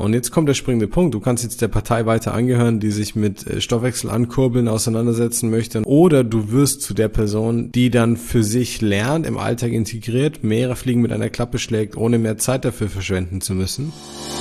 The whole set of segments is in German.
und jetzt kommt der springende Punkt. Du kannst jetzt der Partei weiter angehören, die sich mit Stoffwechsel ankurbeln auseinandersetzen möchte. Oder du wirst zu der Person, die dann für sich lernt, im Alltag integriert, mehrere Fliegen mit einer Klappe schlägt, ohne mehr Zeit dafür verschwenden zu müssen.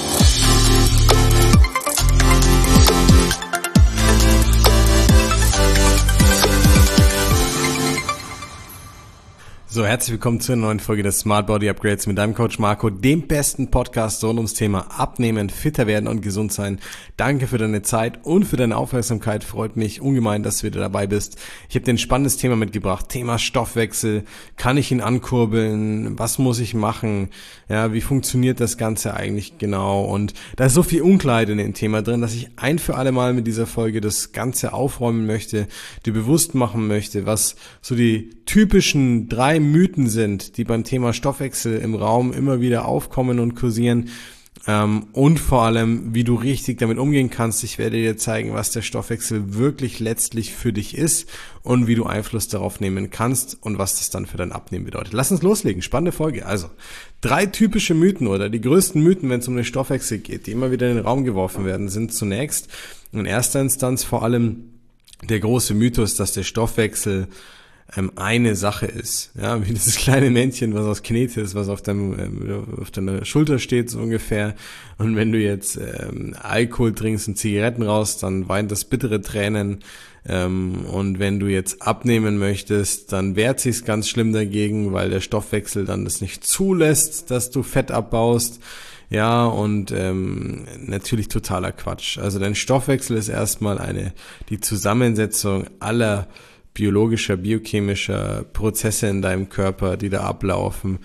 So, herzlich willkommen zu einer neuen Folge des Smart Body Upgrades mit deinem Coach Marco, dem besten Podcast rund ums Thema Abnehmen, fitter werden und gesund sein. Danke für deine Zeit und für deine Aufmerksamkeit. Freut mich ungemein, dass du wieder dabei bist. Ich habe dir ein spannendes Thema mitgebracht. Thema Stoffwechsel. Kann ich ihn ankurbeln? Was muss ich machen? Ja, wie funktioniert das Ganze eigentlich genau? Und da ist so viel Unklarheit in dem Thema drin, dass ich ein für alle Mal mit dieser Folge das Ganze aufräumen möchte, dir bewusst machen möchte, was so die typischen 3 Mythen sind, die beim Thema Stoffwechsel im Raum immer wieder aufkommen und kursieren, und vor allem, wie du richtig damit umgehen kannst. Ich werde dir zeigen, was der Stoffwechsel wirklich letztlich für dich ist und wie du Einfluss darauf nehmen kannst und was das dann für dein Abnehmen bedeutet. Lass uns loslegen, spannende Folge. Also, 3 typische Mythen oder die größten Mythen, wenn es um den Stoffwechsel geht, die immer wieder in den Raum geworfen werden, sind zunächst in erster Instanz vor allem der große Mythos, dass der Stoffwechsel eine Sache ist, ja, wie dieses kleine Männchen, was aus Knete ist, was auf deiner Schulter steht, so ungefähr. Und wenn du jetzt Alkohol trinkst und Zigaretten rauchst, dann weint das bittere Tränen. Und wenn du jetzt abnehmen möchtest, dann wehrt sich's ganz schlimm dagegen, weil der Stoffwechsel dann das nicht zulässt, dass du Fett abbaust. Ja, und natürlich totaler Quatsch. Also dein Stoffwechsel ist erstmal die Zusammensetzung aller biologischer, biochemischer Prozesse in deinem Körper, die da ablaufen.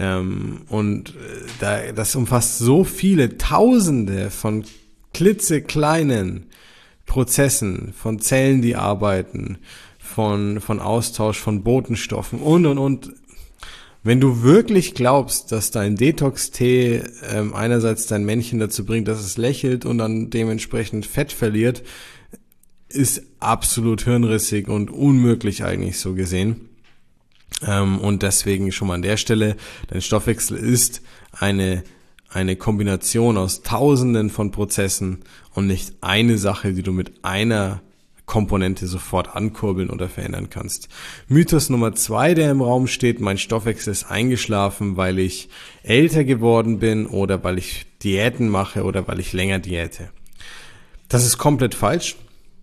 Das umfasst so viele Tausende von klitzekleinen Prozessen, von Zellen, die arbeiten, von Austausch von Botenstoffen und. Wenn du wirklich glaubst, dass dein Detox-Tee einerseits dein Männchen dazu bringt, dass es lächelt und dann dementsprechend Fett verliert, ist absolut hirnrissig und unmöglich eigentlich so gesehen. Und deswegen schon mal an der Stelle, dein Stoffwechsel ist eine Kombination aus Tausenden von Prozessen und nicht eine Sache, die du mit einer Komponente sofort ankurbeln oder verändern kannst. Mythos Nummer 2, der im Raum steht: mein Stoffwechsel ist eingeschlafen, weil ich älter geworden bin oder weil ich Diäten mache oder weil ich länger diäte. Das ist komplett falsch.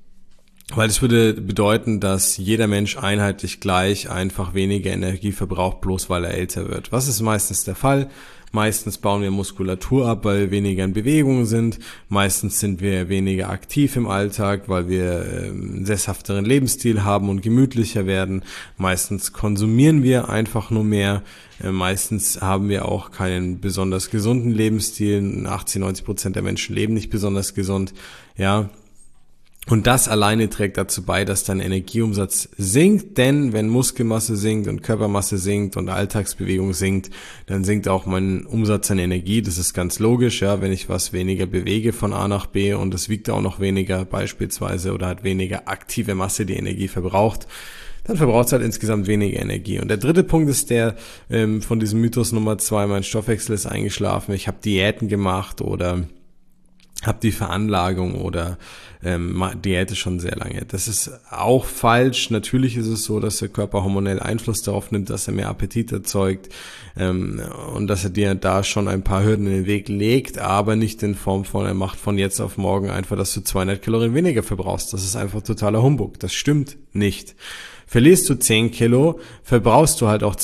Weil es würde bedeuten, dass jeder Mensch einheitlich gleich einfach weniger Energie verbraucht, bloß weil er älter wird. Was ist meistens der Fall? Meistens bauen wir Muskulatur ab, weil wir weniger in Bewegung sind. Meistens sind wir weniger aktiv im Alltag, weil wir einen sesshafteren Lebensstil haben und gemütlicher werden. Meistens konsumieren wir einfach nur mehr. Meistens haben wir auch keinen besonders gesunden Lebensstil. 80-90% der Menschen leben nicht besonders gesund. Ja. Und das alleine trägt dazu bei, dass dein Energieumsatz sinkt, denn wenn Muskelmasse sinkt und Körpermasse sinkt und Alltagsbewegung sinkt, dann sinkt auch mein Umsatz an Energie. Das ist ganz logisch, ja, wenn ich was weniger bewege von A nach B und es wiegt auch noch weniger beispielsweise oder hat weniger aktive Masse, die Energie verbraucht, dann verbraucht es halt insgesamt weniger Energie. Und der dritte Punkt ist der von diesem Mythos Nummer 2, mein Stoffwechsel ist eingeschlafen, ich habe Diäten gemacht oder habe die Veranlagung oder diäte schon sehr lange. Das ist auch falsch. Natürlich ist es so, dass der Körper hormonell Einfluss darauf nimmt, dass er mehr Appetit erzeugt und dass er dir da schon ein paar Hürden in den Weg legt, aber nicht in Form von, er macht von jetzt auf morgen einfach, dass du 200 Kalorien weniger verbrauchst. Das ist einfach totaler Humbug. Das stimmt nicht. Verlierst du 10 Kilo, verbrauchst du halt auch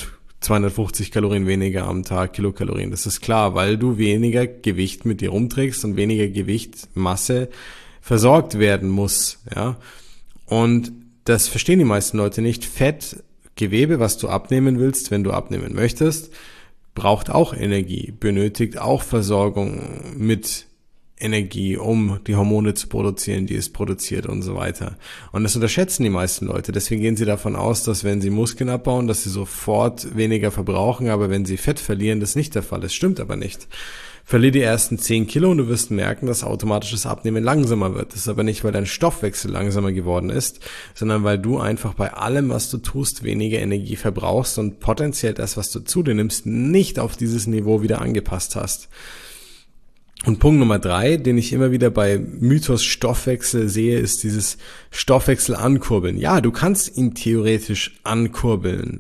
250 Kalorien weniger am Tag, Kilokalorien. Das ist klar, weil du weniger Gewicht mit dir rumträgst und weniger Gewichtmasse versorgt werden muss, ja. Und das verstehen die meisten Leute nicht. Fett, Gewebe, was du abnehmen willst, wenn du abnehmen möchtest, braucht auch Energie, benötigt auch Versorgung mit Energie, um die Hormone zu produzieren, die es produziert und so weiter. Und das unterschätzen die meisten Leute. Deswegen gehen sie davon aus, dass wenn sie Muskeln abbauen, dass sie sofort weniger verbrauchen, aber wenn sie Fett verlieren, das nicht der Fall ist. Stimmt aber nicht. Verlier die ersten 10 Kilo und du wirst merken, dass automatisches Abnehmen langsamer wird. Das ist aber nicht, weil dein Stoffwechsel langsamer geworden ist, sondern weil du einfach bei allem, was du tust, weniger Energie verbrauchst und potenziell das, was du zu dir nimmst, nicht auf dieses Niveau wieder angepasst hast. Und Punkt Nummer 3, den ich immer wieder bei Mythos Stoffwechsel sehe, ist dieses Stoffwechsel ankurbeln. Ja, du kannst ihn theoretisch ankurbeln.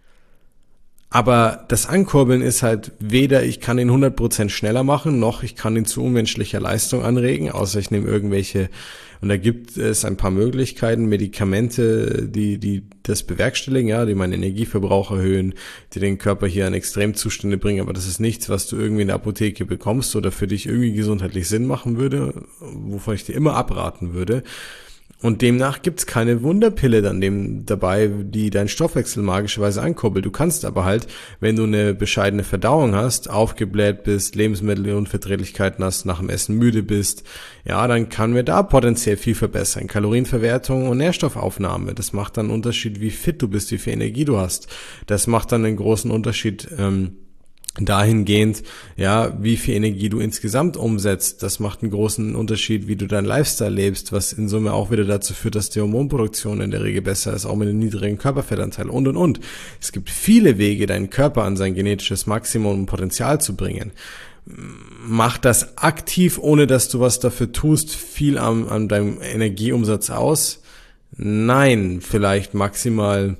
Aber das Ankurbeln ist halt weder, ich kann ihn 100% schneller machen, noch ich kann ihn zu unmenschlicher Leistung anregen, außer ich nehme irgendwelche, und da gibt es ein paar Möglichkeiten, Medikamente, die das bewerkstelligen, ja, die meinen Energieverbrauch erhöhen, die den Körper hier in Extremzustände bringen, aber das ist nichts, was du irgendwie in der Apotheke bekommst oder für dich irgendwie gesundheitlich Sinn machen würde, wovon ich dir immer abraten würde. Und demnach gibt's keine Wunderpille dann dabei, die deinen Stoffwechsel magischerweise ankurbelt. Du kannst aber halt, wenn du eine bescheidene Verdauung hast, aufgebläht bist, Lebensmittelunverträglichkeiten hast, nach dem Essen müde bist, ja, dann kann wir da potenziell viel verbessern. Kalorienverwertung und Nährstoffaufnahme, das macht dann einen Unterschied, wie fit du bist, wie viel Energie du hast. Das macht dann einen großen Unterschied, dahingehend, ja, wie viel Energie du insgesamt umsetzt. Das macht einen großen Unterschied, wie du deinen Lifestyle lebst, was in Summe auch wieder dazu führt, dass die Hormonproduktion in der Regel besser ist, auch mit einem niedrigen Körperfettanteil und. Es gibt viele Wege, deinen Körper an sein genetisches Maximum und Potenzial zu bringen. Mach das aktiv, ohne dass du was dafür tust, viel an deinem Energieumsatz aus? Nein, vielleicht maximal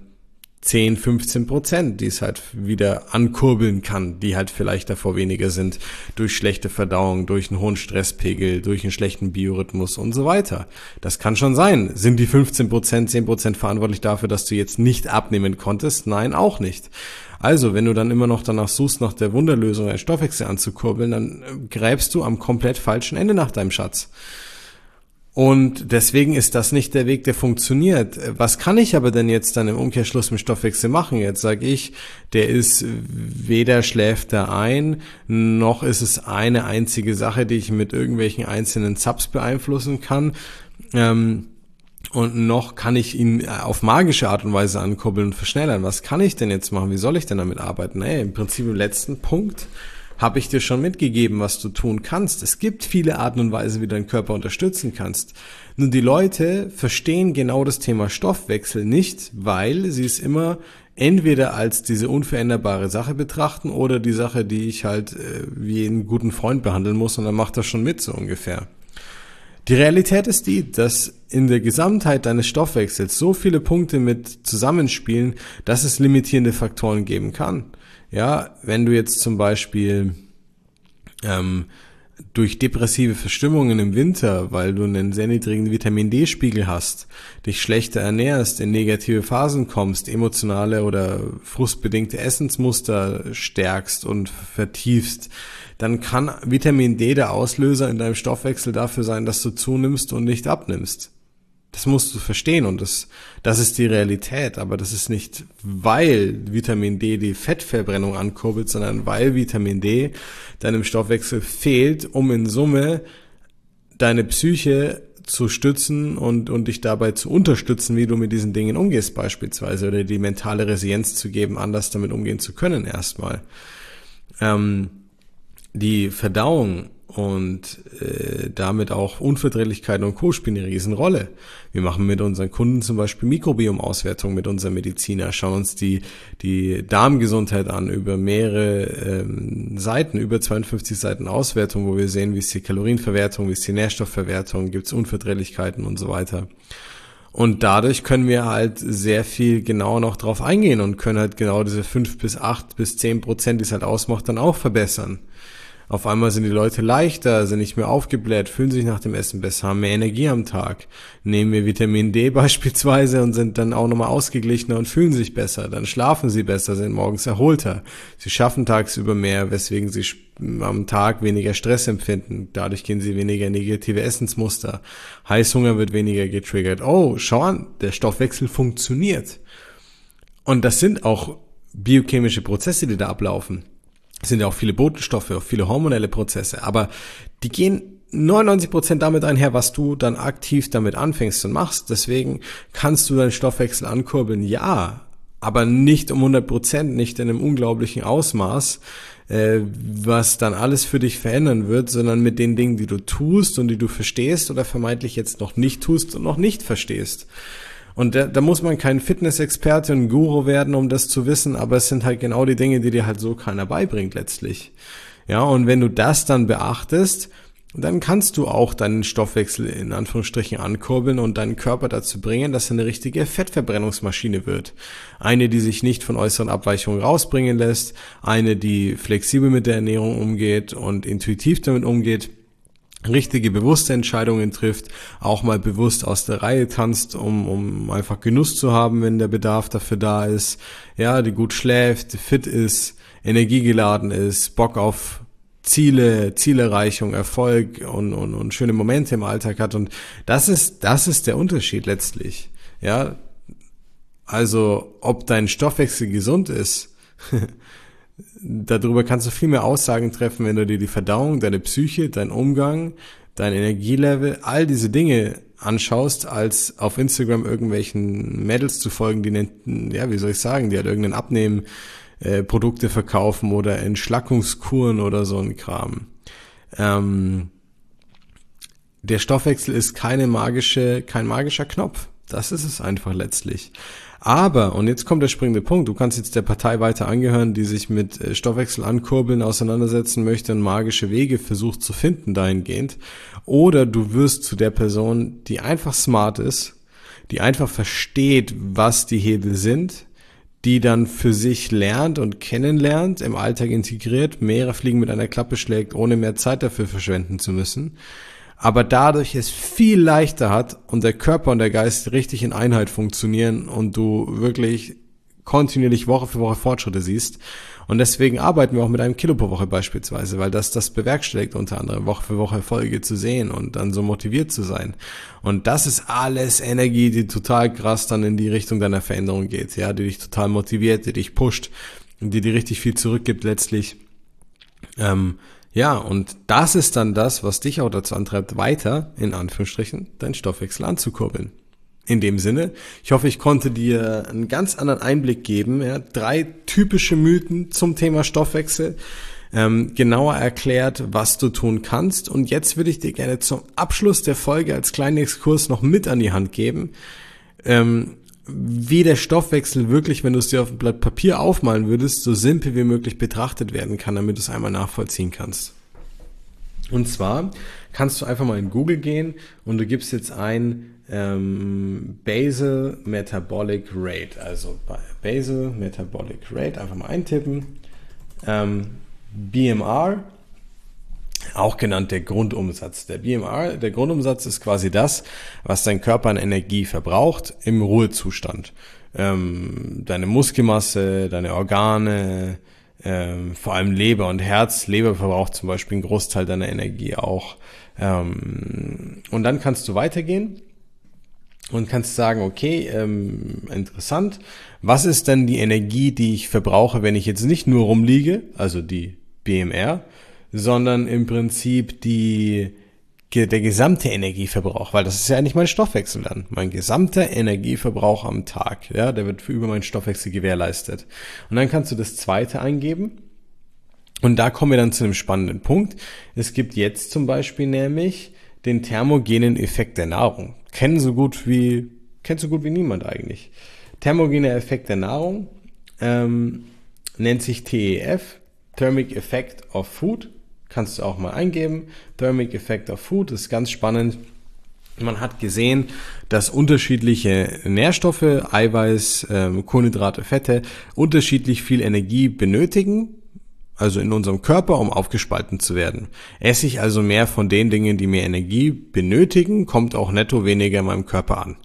10-15%, die es halt wieder ankurbeln kann, die halt vielleicht davor weniger sind, durch schlechte Verdauung, durch einen hohen Stresspegel, durch einen schlechten Biorhythmus und so weiter. Das kann schon sein. Sind die 15%, 10% verantwortlich dafür, dass du jetzt nicht abnehmen konntest? Nein, auch nicht. Also, wenn du dann immer noch danach suchst, nach der Wunderlösung, deinen Stoffwechsel anzukurbeln, dann gräbst du am komplett falschen Ende nach deinem Schatz. Und deswegen ist das nicht der Weg, der funktioniert. Was kann ich aber denn jetzt dann im Umkehrschluss mit Stoffwechsel machen? Jetzt sage ich, der ist weder schläft er ein, noch ist es eine einzige Sache, die ich mit irgendwelchen einzelnen Subs beeinflussen kann. Und noch kann ich ihn auf magische Art und Weise ankurbeln und verschnellern. Was kann ich denn jetzt machen? Wie soll ich denn damit arbeiten? Im Prinzip im letzten Punkt habe ich dir schon mitgegeben, was du tun kannst. Es gibt viele Arten und Weisen, wie du deinen Körper unterstützen kannst. Nur die Leute verstehen genau das Thema Stoffwechsel nicht, weil sie es immer entweder als diese unveränderbare Sache betrachten oder die Sache, die ich halt wie einen guten Freund behandeln muss, und dann macht das schon mit, so ungefähr. Die Realität ist die, dass in der Gesamtheit deines Stoffwechsels so viele Punkte mit zusammenspielen, dass es limitierende Faktoren geben kann. Ja, wenn du jetzt zum Beispiel durch depressive Verstimmungen im Winter, weil du einen sehr niedrigen Vitamin-D-Spiegel hast, dich schlechter ernährst, in negative Phasen kommst, emotionale oder frustbedingte Essensmuster stärkst und vertiefst, dann kann Vitamin D der Auslöser in deinem Stoffwechsel dafür sein, dass du zunimmst und nicht abnimmst. Das musst du verstehen, und das ist die Realität, aber das ist nicht, weil Vitamin D die Fettverbrennung ankurbelt, sondern weil Vitamin D deinem Stoffwechsel fehlt, um in Summe deine Psyche zu stützen und dich dabei zu unterstützen, wie du mit diesen Dingen umgehst beispielsweise, oder die mentale Resilienz zu geben, anders damit umgehen zu können erstmal. Die Verdauung und damit auch Unverträglichkeiten und Co. spielen eine Riesenrolle. Wir machen mit unseren Kunden zum Beispiel Mikrobiomauswertung mit unserem Mediziner, schauen uns die Darmgesundheit an über mehrere Seiten, über 52 Seiten Auswertung, wo wir sehen, wie ist die Kalorienverwertung, wie ist die Nährstoffverwertung, gibt es Unverträglichkeiten und so weiter. Und dadurch können wir halt sehr viel genauer noch drauf eingehen und können halt genau diese 5 bis 8 bis 10%, die es halt ausmacht, dann auch verbessern. Auf einmal sind die Leute leichter, sind nicht mehr aufgebläht, fühlen sich nach dem Essen besser, haben mehr Energie am Tag. Nehmen wir Vitamin D beispielsweise und sind dann auch nochmal ausgeglichener und fühlen sich besser. Dann schlafen sie besser, sind morgens erholter. Sie schaffen tagsüber mehr, weswegen sie am Tag weniger Stress empfinden. Dadurch gehen sie weniger negative Essensmuster. Heißhunger wird weniger getriggert. Oh, schau an, der Stoffwechsel funktioniert. Und das sind auch biochemische Prozesse, die da ablaufen. Es sind ja auch viele Botenstoffe, auch viele hormonelle Prozesse, aber die gehen 99% damit einher, was du dann aktiv damit anfängst und machst. Deswegen kannst du deinen Stoffwechsel ankurbeln, ja, aber nicht um 100%, nicht in einem unglaublichen Ausmaß, was dann alles für dich verändern wird, sondern mit den Dingen, die du tust und die du verstehst oder vermeintlich jetzt noch nicht tust und noch nicht verstehst. Und da muss man kein Fitnessexperte und Guru werden, um das zu wissen, aber es sind halt genau die Dinge, die dir halt so keiner beibringt letztlich. Ja, und wenn du das dann beachtest, dann kannst du auch deinen Stoffwechsel in Anführungsstrichen ankurbeln und deinen Körper dazu bringen, dass er eine richtige Fettverbrennungsmaschine wird. Eine, die sich nicht von äußeren Abweichungen rausbringen lässt, eine, die flexibel mit der Ernährung umgeht und intuitiv damit umgeht, richtige bewusste Entscheidungen trifft, auch mal bewusst aus der Reihe tanzt, um einfach Genuss zu haben, wenn der Bedarf dafür da ist, ja, die gut schläft, fit ist, energiegeladen ist, Bock auf Zielerreichung, Erfolg und schöne Momente im Alltag hat. Und das ist der Unterschied letztlich. Ja, also ob dein Stoffwechsel gesund ist, darüber kannst du viel mehr Aussagen treffen, wenn du dir die Verdauung, deine Psyche, dein Umgang, dein Energielevel, all diese Dinge anschaust, als auf Instagram irgendwelchen Mädels zu folgen, die, ja, wie soll ich sagen, die halt irgendeinen Abnehmen Produkte verkaufen oder Entschlackungskuren oder so ein Kram. Der Stoffwechsel ist kein magischer Knopf. Das ist es einfach letztlich. Aber, und jetzt kommt der springende Punkt, du kannst jetzt der Partei weiter angehören, die sich mit Stoffwechsel ankurbeln auseinandersetzen möchte und magische Wege versucht zu finden dahingehend. Oder du wirst zu der Person, die einfach smart ist, die einfach versteht, was die Hebel sind, die dann für sich lernt und kennenlernt, im Alltag integriert, mehrere Fliegen mit einer Klappe schlägt, ohne mehr Zeit dafür verschwenden zu müssen, aber dadurch es viel leichter hat und der Körper und der Geist richtig in Einheit funktionieren und du wirklich kontinuierlich Woche für Woche Fortschritte siehst. Und deswegen arbeiten wir auch mit einem Kilo pro Woche beispielsweise, weil das bewerkstelligt, unter anderem Woche für Woche Erfolge zu sehen und dann so motiviert zu sein. Und das ist alles Energie, die total krass dann in die Richtung deiner Veränderung geht, ja, die dich total motiviert, die dich pusht und die dir richtig viel zurückgibt letztlich. Ja, und das ist dann das, was dich auch dazu antreibt, weiter, in Anführungsstrichen, deinen Stoffwechsel anzukurbeln. In dem Sinne, ich hoffe, ich konnte dir einen ganz anderen Einblick geben. Ja, 3 typische Mythen zum Thema Stoffwechsel, genauer erklärt, was du tun kannst. Und jetzt würde ich dir gerne zum Abschluss der Folge als kleinen Exkurs noch mit an die Hand geben, wie der Stoffwechsel wirklich, wenn du es dir auf ein Blatt Papier aufmalen würdest, so simpel wie möglich betrachtet werden kann, damit du es einmal nachvollziehen kannst. Und zwar kannst du einfach mal in Google gehen und du gibst jetzt ein Basal Metabolic Rate, also Basal Metabolic Rate, einfach mal eintippen. BMR, auch genannt der Grundumsatz. Der BMR, der Grundumsatz ist quasi das, was dein Körper an Energie verbraucht im Ruhezustand. Deine Muskelmasse, deine Organe, vor allem Leber und Herz. Leber verbraucht zum Beispiel einen Großteil deiner Energie auch. Und dann kannst du weitergehen und kannst sagen, okay, interessant, was ist denn die Energie, die ich verbrauche, wenn ich jetzt nicht nur rumliege, also die BMR, sondern im Prinzip der gesamte Energieverbrauch, weil das ist ja eigentlich mein Stoffwechsel dann, mein gesamter Energieverbrauch am Tag, ja, der wird über meinen Stoffwechsel gewährleistet. Und dann kannst du das zweite eingeben und da kommen wir dann zu einem spannenden Punkt. Es gibt jetzt zum Beispiel nämlich den thermogenen Effekt der Nahrung. Kennt so gut wie niemand eigentlich. Thermogener Effekt der Nahrung nennt sich TEF, Thermic Effect of Food. Kannst du auch mal eingeben. Thermic Effect of Food ist ganz spannend. Man hat gesehen, dass unterschiedliche Nährstoffe, Eiweiß, Kohlenhydrate, Fette, unterschiedlich viel Energie benötigen, also in unserem Körper, um aufgespalten zu werden. Esse ich also mehr von den Dingen, die mehr Energie benötigen, kommt auch netto weniger in meinem Körper an.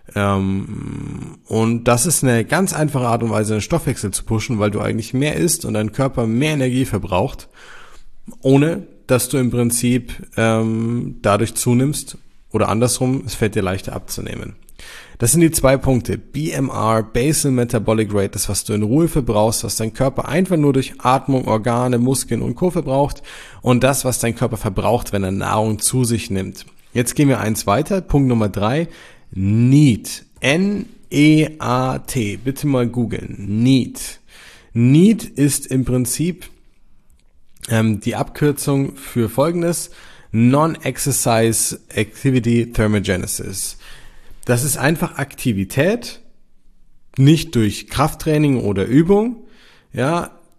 Und das ist eine ganz einfache Art und Weise, den Stoffwechsel zu pushen, weil du eigentlich mehr isst und dein Körper mehr Energie verbraucht, ohne dass du im Prinzip dadurch zunimmst oder andersrum, es fällt dir leichter abzunehmen. Das sind die 2 Punkte. BMR, Basal Metabolic Rate, das, was du in Ruhe verbrauchst, was dein Körper einfach nur durch Atmung, Organe, Muskeln und Co. verbraucht, und das, was dein Körper verbraucht, wenn er Nahrung zu sich nimmt. Jetzt gehen wir eins weiter. Punkt Nummer 3, NEAT. N-E-A-T. Bitte mal googeln. NEAT. NEAT ist im Prinzip die Abkürzung für Folgendes: Non-Exercise Activity Thermogenesis. Das ist einfach Aktivität, nicht durch Krafttraining oder Übung, ja,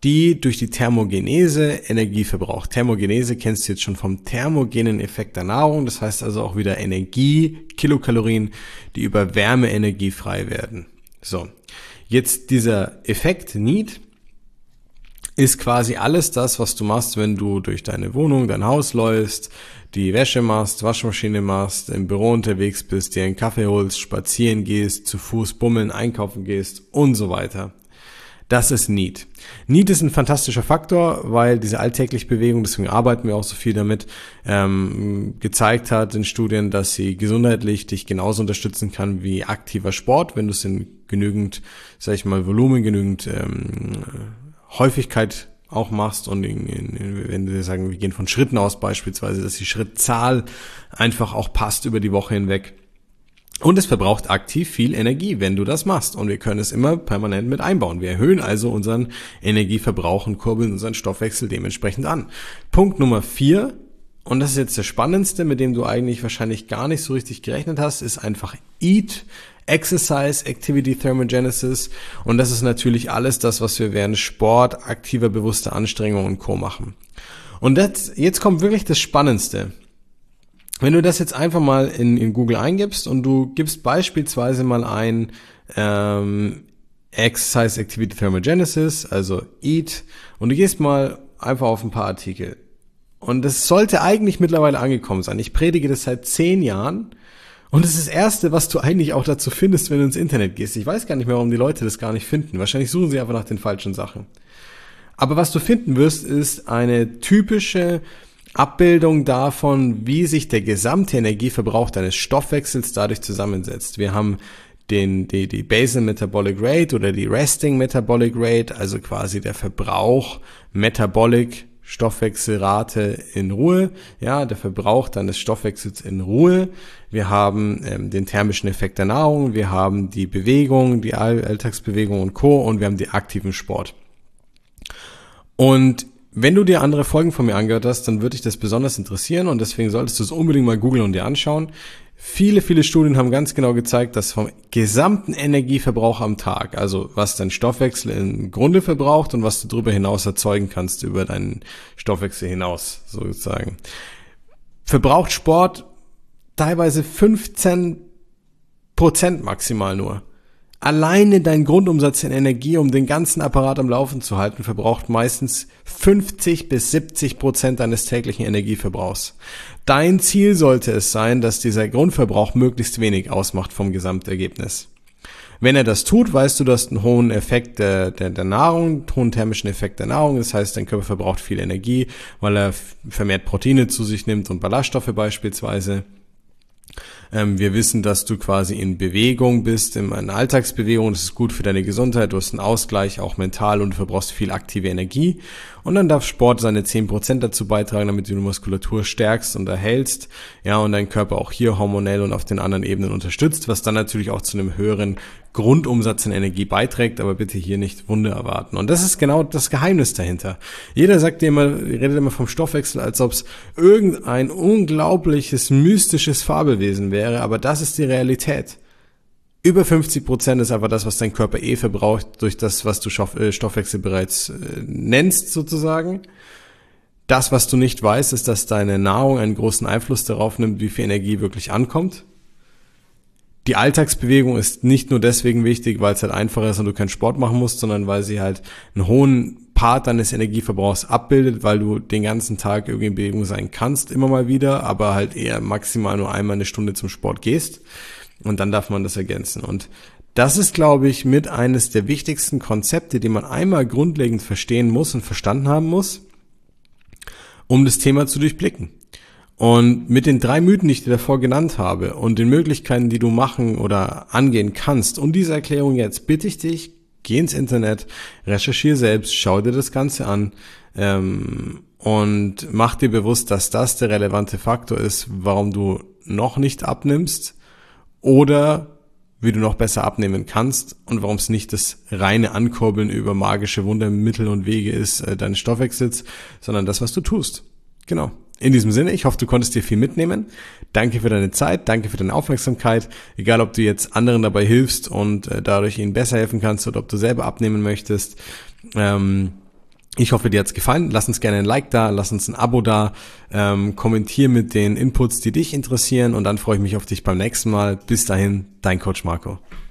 die durch die Thermogenese Energie verbraucht. Thermogenese kennst du jetzt schon vom thermogenen Effekt der Nahrung. Das heißt also auch wieder Energie, Kilokalorien, die über Wärmeenergie frei werden. So, jetzt dieser Effekt NEAT ist quasi alles das, was du machst, wenn du durch deine Wohnung, dein Haus läufst, die Wäsche machst, Waschmaschine machst, im Büro unterwegs bist, dir einen Kaffee holst, spazieren gehst, zu Fuß bummeln, einkaufen gehst und so weiter. Das ist NEAT. NEAT ist ein fantastischer Faktor, weil diese alltägliche Bewegung, deswegen arbeiten wir auch so viel damit, gezeigt hat in Studien, dass sie gesundheitlich dich genauso unterstützen kann wie aktiver Sport, wenn du es in genügend, sag ich mal, Volumen, genügend Häufigkeit auch machst und wenn wir sagen, wir gehen von Schritten aus beispielsweise, dass die Schrittzahl einfach auch passt über die Woche hinweg. Und es verbraucht aktiv viel Energie, wenn du das machst. Und wir können es immer permanent mit einbauen. Wir erhöhen also unseren Energieverbrauch und kurbeln unseren Stoffwechsel dementsprechend an. Punkt Nummer 4, und das ist jetzt der spannendste, mit dem du eigentlich wahrscheinlich gar nicht so richtig gerechnet hast, ist einfach EAT, Exercise, Activity Thermogenesis. Und das ist natürlich alles das, was wir während Sport, aktiver, bewusster Anstrengung und Co. machen. Und jetzt kommt wirklich das Spannendste. Wenn du das jetzt einfach mal in Google eingibst und du gibst beispielsweise mal ein Exercise Activity Thermogenesis, also EAT, und du gehst mal einfach auf ein paar Artikel. Und das sollte eigentlich mittlerweile angekommen sein. Ich predige das seit 10 Jahren und das ist das Erste, was du eigentlich auch dazu findest, wenn du ins Internet gehst. Ich weiß gar nicht mehr, warum die Leute das gar nicht finden. Wahrscheinlich suchen sie einfach nach den falschen Sachen. Aber was du finden wirst, ist eine typische Abbildung davon, wie sich der gesamte Energieverbrauch deines Stoffwechsels dadurch zusammensetzt. Wir haben die Basal Metabolic Rate oder die Resting Metabolic Rate, also quasi der Verbrauch Metabolic Stoffwechselrate in Ruhe, ja, der Verbrauch deines Stoffwechsels in Ruhe. Wir haben den thermischen Effekt der Nahrung, wir haben die Bewegung, die Alltagsbewegung und Co. und wir haben den aktiven Sport. Und wenn du dir andere Folgen von mir angehört hast, dann würde dich das besonders interessieren und deswegen solltest du es unbedingt mal googeln und dir anschauen. Viele Studien haben ganz genau gezeigt, dass vom gesamten Energieverbrauch am Tag, also was dein Stoffwechsel im Grunde verbraucht und was du darüber hinaus erzeugen kannst über deinen Stoffwechsel hinaus, sozusagen, verbraucht Sport teilweise 15% maximal nur. Alleine dein Grundumsatz in Energie, um den ganzen Apparat am Laufen zu halten, verbraucht meistens 50-70% deines täglichen Energieverbrauchs. Dein Ziel sollte es sein, dass dieser Grundverbrauch möglichst wenig ausmacht vom Gesamtergebnis. Wenn er das tut, weißt du, du hast einen hohen Effekt der Nahrung, einen hohen thermischen Effekt der Nahrung. Das heißt, dein Körper verbraucht viel Energie, weil er vermehrt Proteine zu sich nimmt und Ballaststoffe beispielsweise. Wir wissen, dass du quasi in Bewegung bist, in Alltagsbewegung. Das ist gut für deine Gesundheit. Du hast einen Ausgleich, auch mental, und du verbrauchst viel aktive Energie. Und dann darf Sport seine 10% dazu beitragen, damit du die Muskulatur stärkst und erhältst. Ja, und dein Körper auch hier hormonell und auf den anderen Ebenen unterstützt, was dann natürlich auch zu einem höheren Grundumsatz in Energie beiträgt. Aber bitte hier nicht Wunder erwarten. Und das ist genau das Geheimnis dahinter. Jeder sagt dir immer, redet immer vom Stoffwechsel, als ob es irgendein unglaubliches, mystisches Fabelwesen wäre. Aber das ist die Realität. Über 50% ist einfach das, was dein Körper verbraucht, durch das, was du Stoffwechsel bereits nennst, sozusagen. Das, was du nicht weißt, ist, dass deine Nahrung einen großen Einfluss darauf nimmt, wie viel Energie wirklich ankommt. Die Alltagsbewegung ist nicht nur deswegen wichtig, weil es halt einfacher ist und du keinen Sport machen musst, sondern weil sie halt einen hohen Part deines Energieverbrauchs abbildet, weil du den ganzen Tag irgendwie in Bewegung sein kannst, immer mal wieder, aber halt eher maximal nur einmal eine Stunde zum Sport gehst. Und dann darf man das ergänzen. Und das ist, glaube ich, mit eines der wichtigsten Konzepte, die man einmal grundlegend verstehen muss und verstanden haben muss, um das Thema zu durchblicken. Und mit den 3 Mythen, die ich dir davor genannt habe und den Möglichkeiten, die du machen oder angehen kannst, und diese Erklärung jetzt, bitte ich dich, geh ins Internet, recherchiere selbst, schau dir das Ganze an und mach dir bewusst, dass das der relevante Faktor ist, warum du noch nicht abnimmst oder wie du noch besser abnehmen kannst und warum es nicht das reine Ankurbeln über magische Wundermittel und Wege ist deines Stoffwechsels, sondern das, was du tust. Genau. In diesem Sinne, ich hoffe, du konntest dir viel mitnehmen. Danke für deine Zeit, danke für deine Aufmerksamkeit. Egal, ob du jetzt anderen dabei hilfst und dadurch ihnen besser helfen kannst oder ob du selber abnehmen möchtest. Ich hoffe, dir hat's gefallen. Lass uns gerne ein Like da, lass uns ein Abo da, kommentier mit den Inputs, die dich interessieren und dann freue ich mich auf dich beim nächsten Mal. Bis dahin, dein Coach Marco.